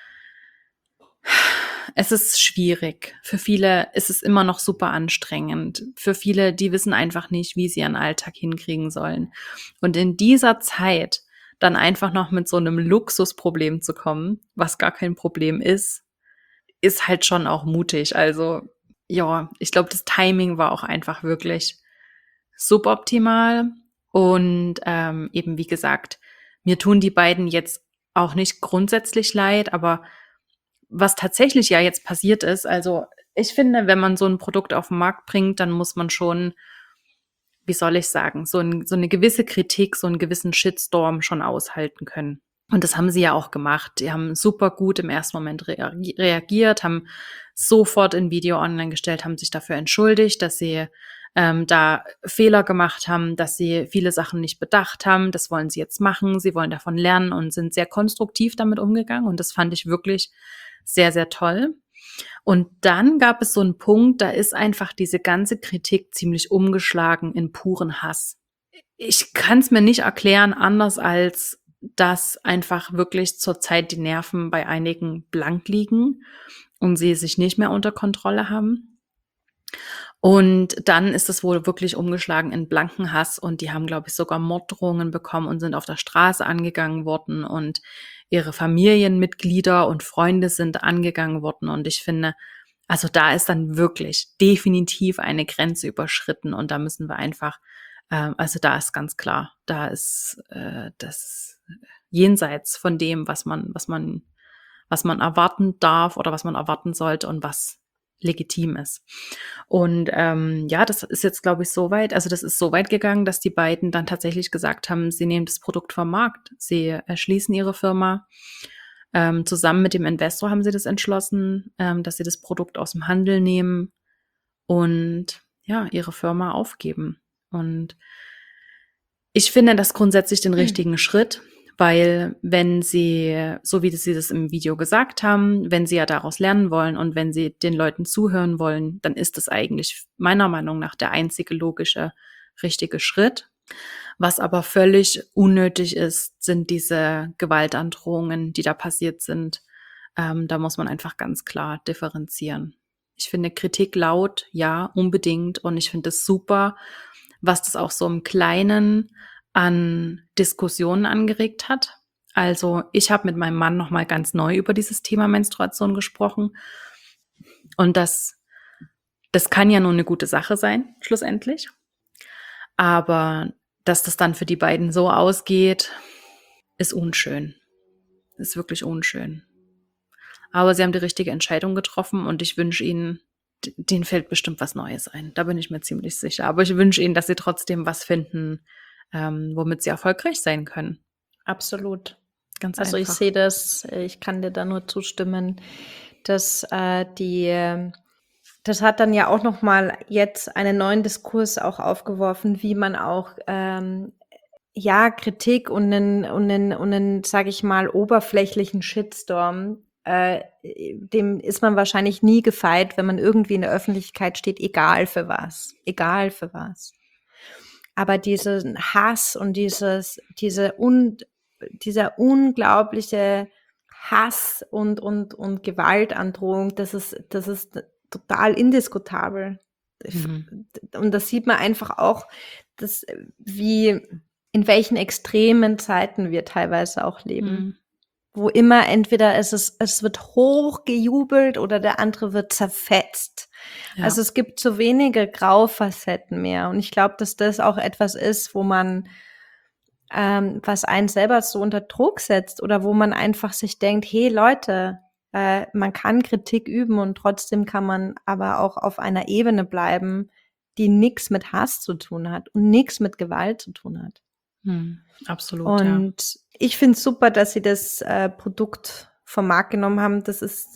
Speaker 2: Es ist schwierig. Für viele ist es immer noch super anstrengend. Für viele, die wissen einfach nicht, wie sie ihren Alltag hinkriegen sollen. Und in dieser Zeit dann einfach noch mit so einem Luxusproblem zu kommen, was gar kein Problem ist halt schon auch mutig. Also ja, ich glaube, das Timing war auch einfach wirklich suboptimal. Und eben wie gesagt, mir tun die beiden jetzt auch nicht grundsätzlich leid, aber was tatsächlich ja jetzt passiert ist, also ich finde, wenn man so ein Produkt auf den Markt bringt, dann muss man schon, wie soll ich sagen, so eine gewisse Kritik, so einen gewissen Shitstorm schon aushalten können. Und das haben sie ja auch gemacht. Die haben super gut im ersten Moment reagiert, haben sofort ein Video online gestellt, haben sich dafür entschuldigt, dass sie da Fehler gemacht haben, dass sie viele Sachen nicht bedacht haben. Das wollen sie jetzt machen. Sie wollen davon lernen und sind sehr konstruktiv damit umgegangen. Und das fand ich wirklich sehr, sehr toll. Und dann gab es so einen Punkt, da ist einfach diese ganze Kritik ziemlich umgeschlagen in puren Hass. Ich kann es mir nicht erklären, anders als dass einfach wirklich zurzeit die Nerven bei einigen blank liegen und sie sich nicht mehr unter Kontrolle haben. Und dann ist es wohl wirklich umgeschlagen in blanken Hass und die haben, glaube ich, sogar Morddrohungen bekommen und sind auf der Straße angegangen worden und ihre Familienmitglieder und Freunde sind angegangen worden. Und ich finde, also da ist dann wirklich definitiv eine Grenze überschritten und da müssen wir einfach, also da ist ganz klar, da ist das jenseits von dem, was man erwarten darf oder was man erwarten sollte und was legitim ist. Und ja, das ist jetzt, glaube ich, so weit, also das ist so weit gegangen, dass die beiden dann tatsächlich gesagt haben, sie nehmen das Produkt vom Markt, sie erschließen ihre Firma. Zusammen mit dem Investor haben sie das entschlossen, dass sie das Produkt aus dem Handel nehmen und ja, ihre Firma aufgeben. Und ich finde das grundsätzlich den richtigen Schritt, weil wenn sie, so wie sie das im Video gesagt haben, wenn sie ja daraus lernen wollen und wenn sie den Leuten zuhören wollen, dann ist das eigentlich meiner Meinung nach der einzige logische, richtige Schritt. Was aber völlig unnötig ist, sind diese Gewaltandrohungen, die da passiert sind. Da muss man einfach ganz klar differenzieren. Ich finde Kritik laut, ja, unbedingt. Und ich finde es super, was das auch so im Kleinen an Diskussionen angeregt hat. Also ich habe mit meinem Mann nochmal ganz neu über dieses Thema Menstruation gesprochen. Und das kann ja nur eine gute Sache sein, schlussendlich. Aber dass das dann für die beiden so ausgeht, ist unschön. Ist wirklich unschön. Aber sie haben die richtige Entscheidung getroffen und ich wünsche ihnen denen fällt bestimmt was Neues ein. Da bin ich mir ziemlich sicher. Aber ich wünsche ihnen, dass sie trotzdem was finden, womit sie erfolgreich sein können.
Speaker 1: Absolut.
Speaker 2: Ganz
Speaker 1: Also ich
Speaker 2: einfach.
Speaker 1: sehe das, ich kann dir da nur zustimmen, dass das hat dann ja auch noch mal jetzt einen neuen Diskurs auch aufgeworfen, wie man auch Kritik und einen, sage ich mal, oberflächlichen Shitstorm, dem ist man wahrscheinlich nie gefeit, wenn man irgendwie in der Öffentlichkeit steht, egal für was. Aber diesen Hass und dieser unglaubliche Hass und Gewaltandrohung, das ist total indiskutabel. Und das sieht man einfach auch, in welchen extremen Zeiten wir teilweise auch leben. Wo immer entweder es wird hochgejubelt oder der andere wird zerfetzt. Ja. Also es gibt so wenige Graufacetten mehr. Und ich glaube, dass das auch etwas ist, wo man, was einen selber so unter Druck setzt oder wo man einfach sich denkt, hey Leute, man kann Kritik üben und trotzdem kann man aber auch auf einer Ebene bleiben, die nichts mit Hass zu tun hat und nichts mit Gewalt zu tun hat.
Speaker 2: Absolut,
Speaker 1: und ich finde es super, dass sie das Produkt vom Markt genommen haben. Das ist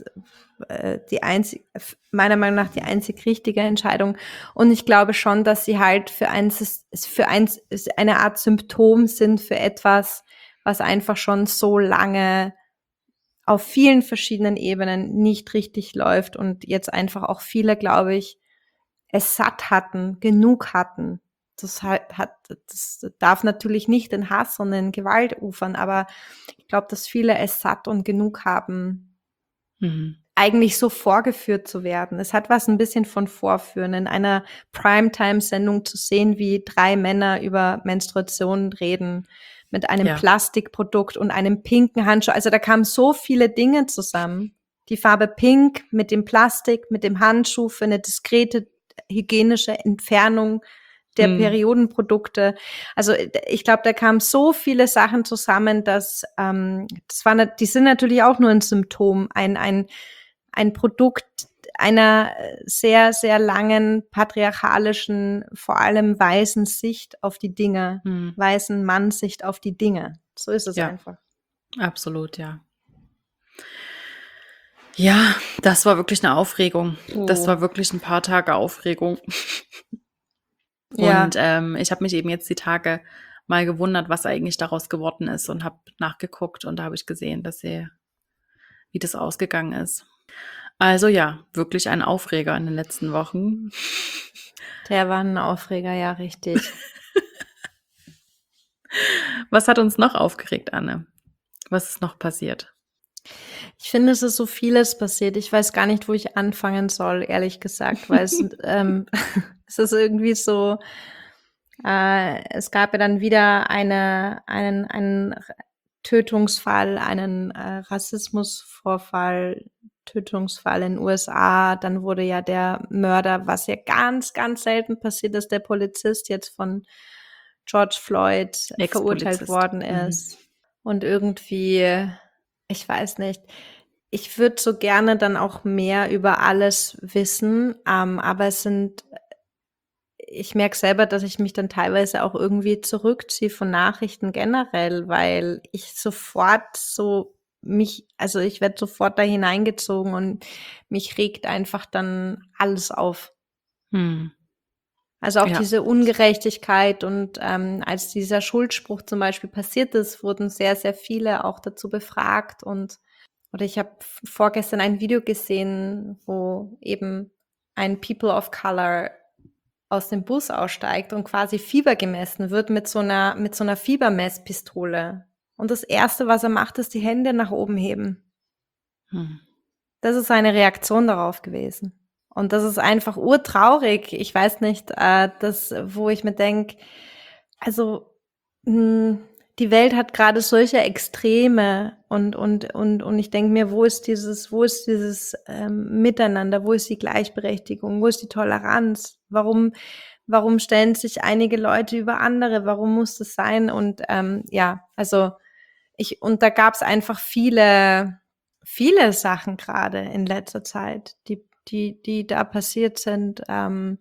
Speaker 1: meiner Meinung nach die einzig richtige Entscheidung. Und ich glaube schon, dass sie halt für eine Art Symptom sind für etwas, was einfach schon so lange auf vielen verschiedenen Ebenen nicht richtig läuft und jetzt einfach auch viele, glaube ich, es satt hatten, genug hatten. Das darf natürlich nicht in Hass und in Gewalt ufern, aber ich glaube, dass viele es satt und genug haben, eigentlich so vorgeführt zu werden. Es hat was ein bisschen von Vorführen, in einer Primetime-Sendung zu sehen, wie 3 Männer über Menstruation reden, mit einem Plastikprodukt und einem pinken Handschuh. Also da kamen so viele Dinge zusammen. Die Farbe Pink mit dem Plastik, mit dem Handschuh für eine diskrete hygienische Entfernung der Periodenprodukte. Also ich glaube, da kamen so viele Sachen zusammen, dass die sind natürlich auch nur ein Symptom, ein Produkt einer sehr, sehr langen patriarchalischen, vor allem weißen Sicht auf die Dinge, weißen Mann-Sicht auf die Dinge. So ist es einfach.
Speaker 2: Absolut, ja. Ja, das war wirklich eine Aufregung. Das war wirklich ein paar Tage Aufregung. Und ich habe mich eben jetzt die Tage mal gewundert, was eigentlich daraus geworden ist und habe nachgeguckt und da habe ich gesehen, wie das ausgegangen ist. Also ja, wirklich ein Aufreger in den letzten Wochen.
Speaker 1: Der war ein Aufreger, ja, richtig.
Speaker 2: Was hat uns noch aufgeregt, Anne? Was ist noch passiert?
Speaker 1: Ich finde, es ist so vieles passiert. Ich weiß gar nicht, wo ich anfangen soll, ehrlich gesagt, weil es ist irgendwie so, es gab ja dann wieder einen Tötungsfall, einen Rassismusvorfall, Tötungsfall in den USA. Dann wurde ja der Mörder, was ja ganz, ganz selten passiert ist, der Polizist jetzt von George Floyd verurteilt worden ist. Und irgendwie, ich weiß nicht, ich würde so gerne dann auch mehr über alles wissen, aber ich merke selber, dass ich mich dann teilweise auch irgendwie zurückziehe von Nachrichten generell, weil ich sofort ich werde sofort da hineingezogen und mich regt einfach dann alles auf. Also auch diese Ungerechtigkeit und als dieser Schuldspruch zum Beispiel passiert ist, wurden sehr, sehr viele auch dazu befragt oder ich habe vorgestern ein Video gesehen, wo eben ein People of Color aus dem Bus aussteigt und quasi Fieber gemessen wird mit so einer Fiebermesspistole. Und das Erste, was er macht, ist die Hände nach oben heben. Das ist seine Reaktion darauf gewesen. Und das ist einfach urtraurig. Ich weiß nicht, wo ich mir denke, also die Welt hat gerade solche Extreme und ich denke mir, wo ist dieses Miteinander, wo ist die Gleichberechtigung, wo ist die Toleranz? Warum stellen sich einige Leute über andere? Warum muss das sein? Und und da gab es einfach viele Sachen gerade in letzter Zeit, die die da passiert sind. Dann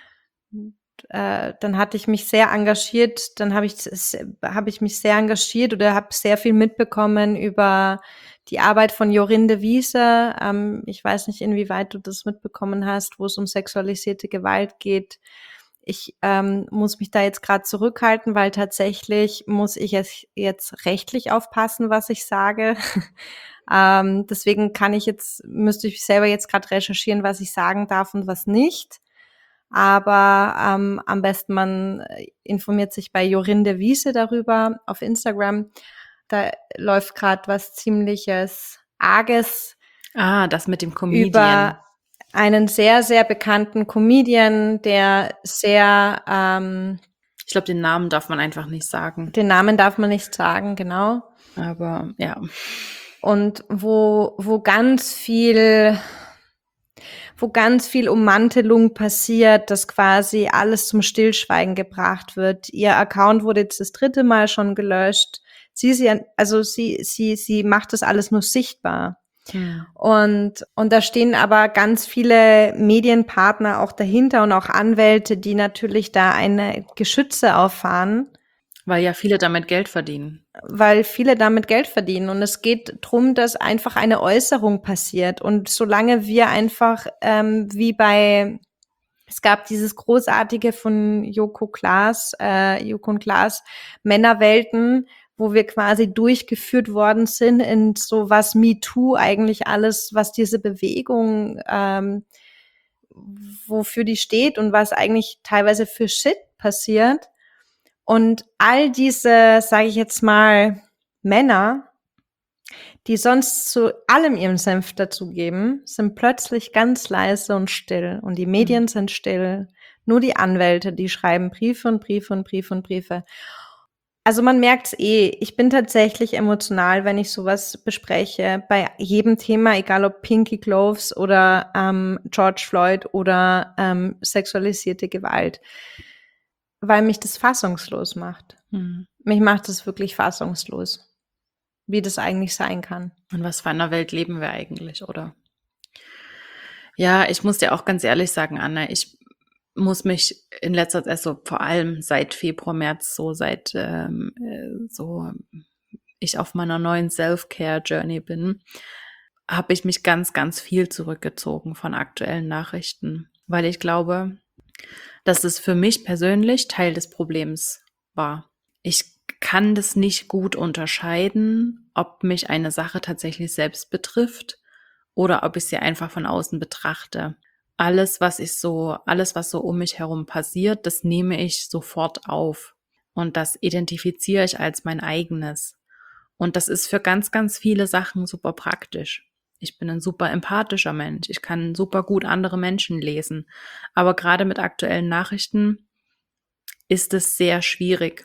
Speaker 1: hatte ich mich sehr engagiert, dann habe ich mich sehr engagiert oder habe sehr viel mitbekommen über die Arbeit von Jorinde Wiese. Ich weiß nicht, inwieweit du das mitbekommen hast, wo es um sexualisierte Gewalt geht. Ich muss mich da jetzt gerade zurückhalten, weil tatsächlich muss ich jetzt rechtlich aufpassen, was ich sage. Deswegen müsste ich selber jetzt gerade recherchieren, was ich sagen darf und was nicht. Aber am besten man informiert sich bei Jorinde Wiese darüber auf Instagram. Da läuft gerade was ziemliches Arges.
Speaker 2: Das mit dem Comedian.
Speaker 1: Über einen sehr, sehr bekannten Comedian, der sehr
Speaker 2: ich glaube, den Namen darf man einfach nicht sagen.
Speaker 1: Den Namen darf man nicht sagen, genau.
Speaker 2: Aber ja.
Speaker 1: Und wo ganz viel Ummantelung passiert, dass quasi alles zum Stillschweigen gebracht wird. Ihr Account wurde jetzt das 3. Mal schon gelöscht. Sie macht das alles nur sichtbar. Und da stehen aber ganz viele Medienpartner auch dahinter und auch Anwälte, die natürlich da eine Geschütze auffahren.
Speaker 2: Weil ja viele damit Geld verdienen.
Speaker 1: Und es geht drum, dass einfach eine Äußerung passiert. Und solange wir einfach es gab dieses großartige von Joko und Klaas, Männerwelten, wo wir quasi durchgeführt worden sind in so was MeToo, eigentlich alles, was diese Bewegung, wofür die steht und was eigentlich teilweise für Shit passiert. Und all diese, sage ich jetzt mal, Männer, die sonst zu allem ihren Senf dazugeben, sind plötzlich ganz leise und still. Und die Medien sind still. Nur die Anwälte, die schreiben Briefe und Briefe und Briefe und Briefe. Also man merkt's ich bin tatsächlich emotional, wenn ich sowas bespreche, bei jedem Thema, egal ob Pinky Gloves oder George Floyd oder sexualisierte Gewalt, weil mich das fassungslos macht. Mich macht es wirklich fassungslos, wie das eigentlich sein kann.
Speaker 2: Und was für einer Welt leben wir eigentlich, oder? Ja, ich muss dir auch ganz ehrlich sagen, Anna, ich muss mich in letzter Zeit, also vor allem seit Februar, März, seit ich auf meiner neuen Self-Care-Journey bin, habe ich mich ganz, ganz viel zurückgezogen von aktuellen Nachrichten, weil ich glaube, dass es für mich persönlich Teil des Problems war. Ich kann das nicht gut unterscheiden, ob mich eine Sache tatsächlich selbst betrifft oder ob ich sie einfach von außen betrachte. Alles, was so um mich herum passiert, das nehme ich sofort auf und das identifiziere ich als mein eigenes. Und das ist für ganz, ganz viele Sachen super praktisch. Ich bin ein super empathischer Mensch. Ich kann super gut andere Menschen lesen. Aber gerade mit aktuellen Nachrichten ist es sehr schwierig.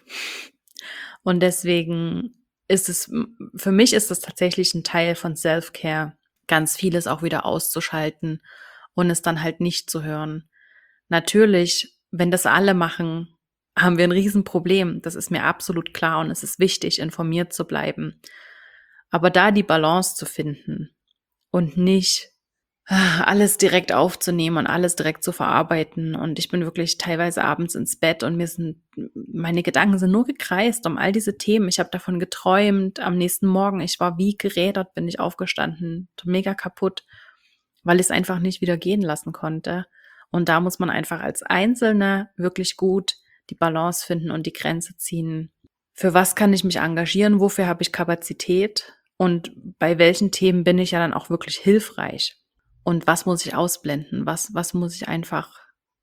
Speaker 2: Und deswegen für mich ist es tatsächlich ein Teil von Self-Care, ganz vieles auch wieder auszuschalten und es dann halt nicht zu hören. Natürlich, wenn das alle machen, haben wir ein Riesenproblem. Das ist mir absolut klar und es ist wichtig, informiert zu bleiben. Aber da die Balance zu finden und nicht alles direkt aufzunehmen und alles direkt zu verarbeiten. Und ich bin wirklich teilweise abends ins Bett und meine Gedanken sind nur gekreist um all diese Themen. Ich habe davon geträumt. Am nächsten Morgen, ich war wie gerädert, bin ich aufgestanden, mega kaputt, weil ich es einfach nicht wieder gehen lassen konnte. Und da muss man einfach als Einzelne wirklich gut die Balance finden und die Grenze ziehen. Für was kann ich mich engagieren? Wofür habe ich Kapazität? Und bei welchen Themen bin ich ja dann auch wirklich hilfreich? Und was muss ich ausblenden? Was muss ich einfach,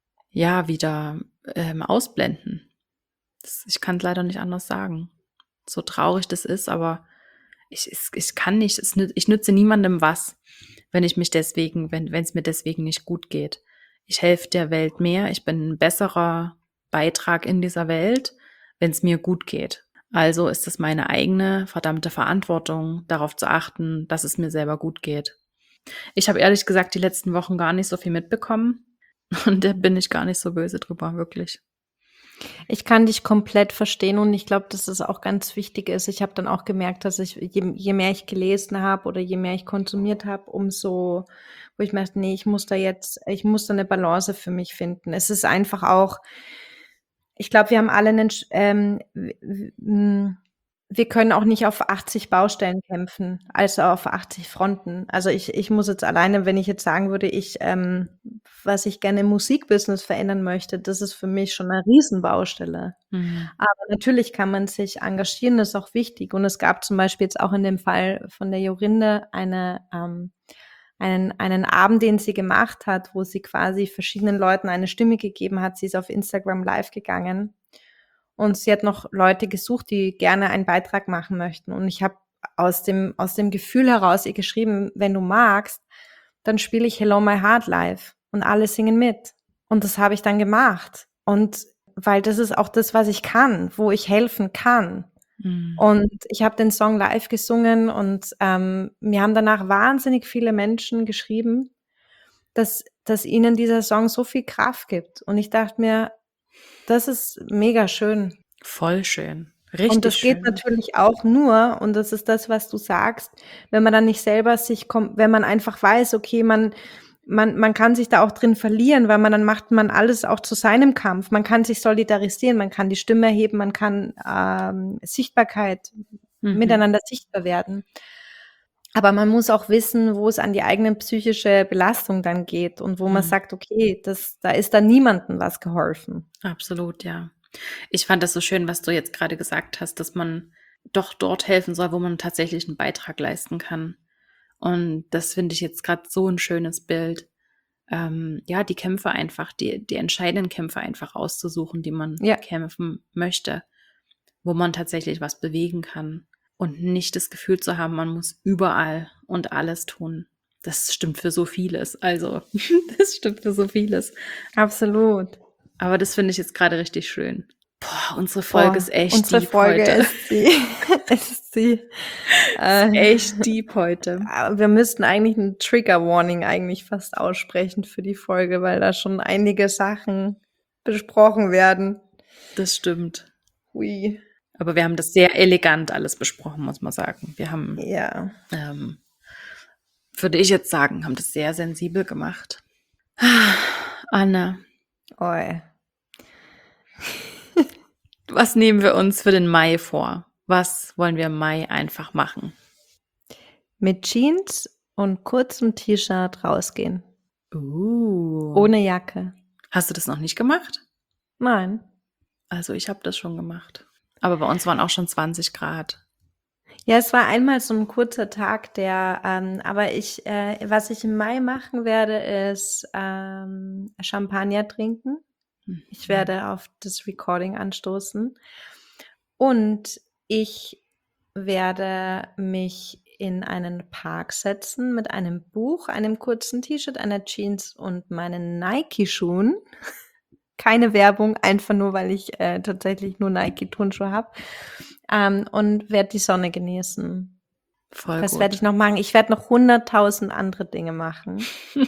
Speaker 2: wieder ausblenden? Ich kann es leider nicht anders sagen. So traurig das ist, aber ich kann nicht, ich nütze niemandem was, wenn es mir deswegen nicht gut geht. Ich helfe der Welt mehr, ich bin ein besserer Beitrag in dieser Welt, wenn es mir gut geht. Also ist es meine eigene verdammte Verantwortung, darauf zu achten, dass es mir selber gut geht. Ich habe ehrlich gesagt die letzten Wochen gar nicht so viel mitbekommen und da bin ich gar nicht so böse drüber, wirklich.
Speaker 1: Ich kann dich komplett verstehen und ich glaube, dass es auch ganz wichtig ist. Ich habe dann auch gemerkt, dass ich, je mehr ich gelesen habe oder je mehr ich konsumiert habe, umso, wo ich mir dachte, nee, ich muss da eine Balance für mich finden. Es ist einfach auch, ich glaube, wir haben alle wir können auch nicht auf 80 Baustellen kämpfen, also auf 80 Fronten. Also ich muss jetzt alleine, wenn ich jetzt sagen würde, was ich gerne im Musikbusiness verändern möchte, das ist für mich schon eine Riesenbaustelle. Aber natürlich kann man sich engagieren, das ist auch wichtig. Und es gab zum Beispiel jetzt auch in dem Fall von der Jorinde einen Abend, den sie gemacht hat, wo sie quasi verschiedenen Leuten eine Stimme gegeben hat. Sie ist auf Instagram live gegangen. Und sie hat noch Leute gesucht, die gerne einen Beitrag machen möchten. Und ich habe aus dem Gefühl heraus ihr geschrieben, wenn du magst, dann spiele ich Hello My Heart live und alle singen mit. Und das habe ich dann gemacht. Und weil das ist auch das, was ich kann, wo ich helfen kann. Und ich habe den Song live gesungen und mir haben danach wahnsinnig viele Menschen geschrieben, dass ihnen dieser Song so viel Kraft gibt. Und ich dachte mir, das ist mega schön.
Speaker 2: Voll schön. Richtig schön.
Speaker 1: Und das geht natürlich auch nur, und das ist das, was du sagst, wenn man dann nicht selber wenn man einfach weiß, okay, man kann sich da auch drin verlieren, weil dann macht man alles auch zu seinem Kampf. Man kann sich solidarisieren, man kann die Stimme erheben, man kann Sichtbarkeit, miteinander sichtbar werden. Aber man muss auch wissen, wo es an die eigene psychische Belastung dann geht und wo man sagt, okay, da ist dann niemandem was geholfen.
Speaker 2: Absolut, ja. Ich fand das so schön, was du jetzt gerade gesagt hast, dass man doch dort helfen soll, wo man tatsächlich einen Beitrag leisten kann. Und das finde ich jetzt gerade so ein schönes Bild. Die Kämpfe einfach, die entscheidenden Kämpfe einfach auszusuchen, die man kämpfen möchte, wo man tatsächlich was bewegen kann. Und nicht das Gefühl zu haben, man muss überall und alles tun. Das stimmt für so vieles. Also, das stimmt für so vieles.
Speaker 1: Absolut.
Speaker 2: Aber das finde ich jetzt gerade richtig schön. Unsere Folge ist echt deep
Speaker 1: heute.
Speaker 2: Ist echt deep heute.
Speaker 1: Wir müssten eigentlich ein Trigger Warning eigentlich fast aussprechen für die Folge, weil da schon einige Sachen besprochen werden.
Speaker 2: Das stimmt.
Speaker 1: Hui.
Speaker 2: Aber wir haben das sehr elegant alles besprochen, muss man sagen. Wir haben, würde ich jetzt sagen, haben das sehr sensibel gemacht. Anne.
Speaker 1: Oi.
Speaker 2: Was nehmen wir uns für den Mai vor? Was wollen wir im Mai einfach machen?
Speaker 1: Mit Jeans und kurzem T-Shirt rausgehen. Ohne Jacke.
Speaker 2: Hast du das noch nicht gemacht?
Speaker 1: Nein.
Speaker 2: Also ich habe das schon gemacht. Aber bei uns waren auch schon 20 Grad.
Speaker 1: Ja, es war einmal so ein kurzer Tag, aber was ich im Mai machen werde, ist Champagner trinken. Ich werde auf das Recording anstoßen. Und ich werde mich in einen Park setzen mit einem Buch, einem kurzen T-Shirt, einer Jeans und meinen Nike-Schuhen. Keine Werbung, einfach nur, weil ich tatsächlich nur Nike-Turnschuhe habe. Und werde die Sonne genießen.
Speaker 2: Voll
Speaker 1: Was
Speaker 2: gut.
Speaker 1: werde ich noch machen? Ich werde noch 100.000 andere Dinge machen.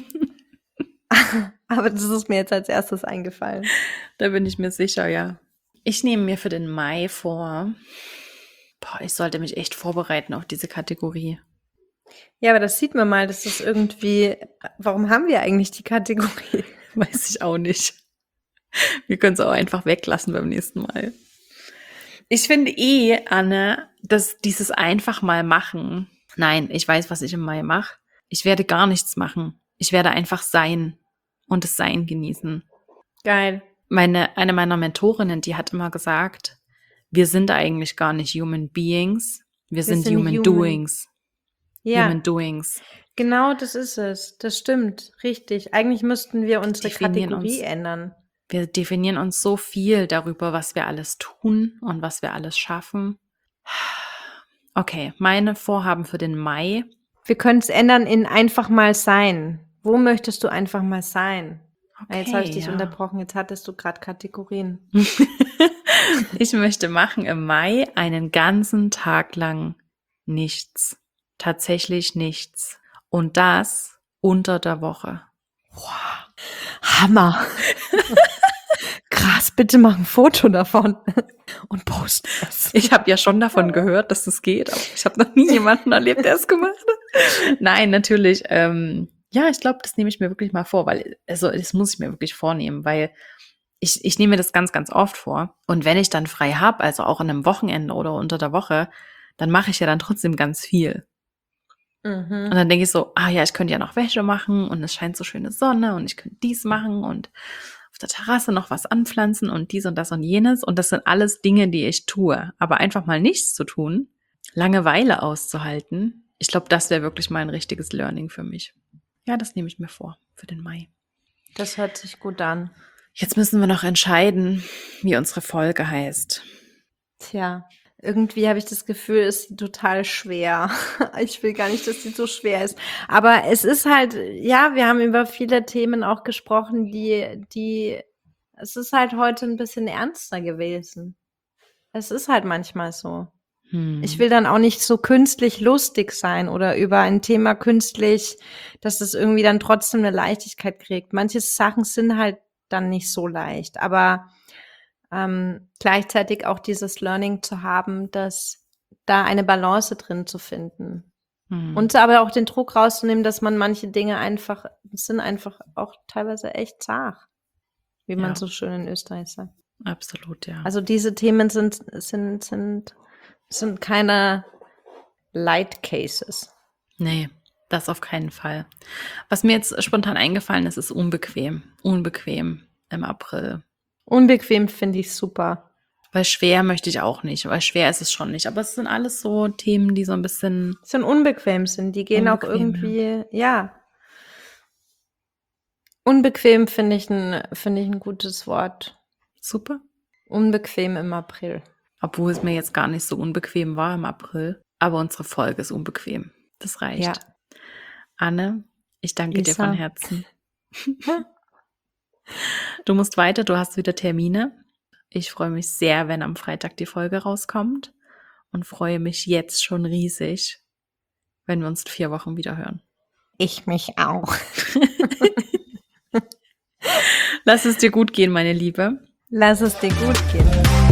Speaker 1: Aber das ist mir jetzt als erstes eingefallen.
Speaker 2: Da bin ich mir sicher, ja. Ich nehme mir für den Mai vor, ich sollte mich echt vorbereiten auf diese Kategorie.
Speaker 1: Ja, aber das sieht man mal, das ist irgendwie, warum haben wir eigentlich die Kategorie?
Speaker 2: Weiß ich auch nicht. Wir können es auch einfach weglassen beim nächsten Mal. Ich finde Anne, dass dieses einfach mal machen, nein, ich weiß, was ich im Mai mache. Ich werde gar nichts machen. Ich werde einfach sein und das Sein genießen.
Speaker 1: Geil.
Speaker 2: Eine meiner Mentorinnen, die hat immer gesagt, wir sind eigentlich gar nicht Human Beings, wir sind Human Doings.
Speaker 1: Ja.
Speaker 2: Human Doings.
Speaker 1: Genau, das ist es. Das stimmt, richtig. Eigentlich müssten wir unsere Kategorie ändern.
Speaker 2: Wir definieren uns so viel darüber, was wir alles tun und was wir alles schaffen. Okay, meine Vorhaben für den Mai.
Speaker 1: Wir können es ändern in einfach mal sein. Wo möchtest du einfach mal sein?
Speaker 2: Okay,
Speaker 1: jetzt habe ich dich unterbrochen, jetzt hattest du gerade Kategorien.
Speaker 2: Ich möchte machen im Mai einen ganzen Tag lang nichts. Tatsächlich nichts. Und das unter der Woche.
Speaker 1: Wow. Hammer. Krass, Jetzt bitte mach ein Foto davon und post es.
Speaker 2: Ich habe ja schon davon gehört, dass das geht, aber ich habe noch nie jemanden erlebt, der es gemacht hat. Nein, natürlich. Ja, ich glaube, das nehme ich mir wirklich mal vor, weil, also das muss ich mir wirklich vornehmen, weil ich nehme mir das ganz, ganz oft vor. Und wenn ich dann frei habe, also auch an einem Wochenende oder unter der Woche, dann mache ich ja dann trotzdem ganz viel. Und dann denke ich so, ja, ich könnte ja noch Wäsche machen und es scheint so schöne Sonne und ich könnte dies machen und auf der Terrasse noch was anpflanzen und dies und das und jenes. Und das sind alles Dinge, die ich tue. Aber einfach mal nichts zu tun, Langeweile auszuhalten, ich glaube, das wäre wirklich mal ein richtiges Learning für mich. Ja, das nehme ich mir vor für den Mai.
Speaker 1: Das hört sich gut an.
Speaker 2: Jetzt müssen wir noch entscheiden, wie unsere Folge heißt.
Speaker 1: Tja, irgendwie habe ich das Gefühl, es ist total schwer. Ich will gar nicht, dass sie so schwer ist. Aber es ist halt, ja, wir haben über viele Themen auch gesprochen, es ist halt heute ein bisschen ernster gewesen. Es ist halt manchmal so. Ich will dann auch nicht so künstlich lustig sein oder über ein Thema künstlich, dass es irgendwie dann trotzdem eine Leichtigkeit kriegt. Manche Sachen sind halt dann nicht so leicht, aber gleichzeitig auch dieses Learning zu haben, dass da eine Balance drin zu finden. Und aber auch den Druck rauszunehmen, dass man manche Dinge sind einfach auch teilweise echt zart, wie man so schön in Österreich sagt.
Speaker 2: Absolut, ja.
Speaker 1: Also diese Themen sind keine Light Cases.
Speaker 2: Nee, das auf keinen Fall. Was mir jetzt spontan eingefallen ist, ist unbequem. Unbequem im April.
Speaker 1: Unbequem finde ich super.
Speaker 2: Weil schwer möchte ich auch nicht, weil schwer ist es schon nicht. Aber es sind alles so Themen, die so ein bisschen
Speaker 1: unbequem sind. Die gehen auch irgendwie, ja. Unbequem finde ich ein gutes Wort.
Speaker 2: Super.
Speaker 1: Unbequem im April.
Speaker 2: Obwohl es mir jetzt gar nicht so unbequem war im April. Aber unsere Folge ist unbequem. Das reicht.
Speaker 1: Ja.
Speaker 2: Anne, ich danke dir von Herzen. Du musst weiter, du hast wieder Termine. Ich freue mich sehr, wenn am Freitag die Folge rauskommt und freue mich jetzt schon riesig, wenn wir uns in 4 Wochen wieder hören.
Speaker 1: Ich mich auch.
Speaker 2: Lass es dir gut gehen, meine Liebe.
Speaker 1: Lass es dir gut gehen.